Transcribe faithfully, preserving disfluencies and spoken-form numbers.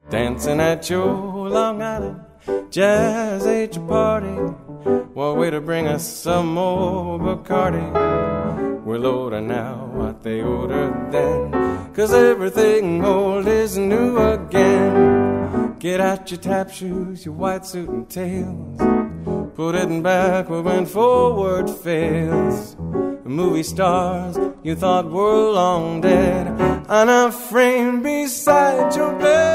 dancing at your Long Island Jazz Age party. What way to bring us some more Bacardi. We're older now, what they ordered then, 'cause everything old is new again. Get out your tap shoes, your white suit and tails, put it in backward when forward fails. The movie stars you thought were long dead are now framed beside your bed.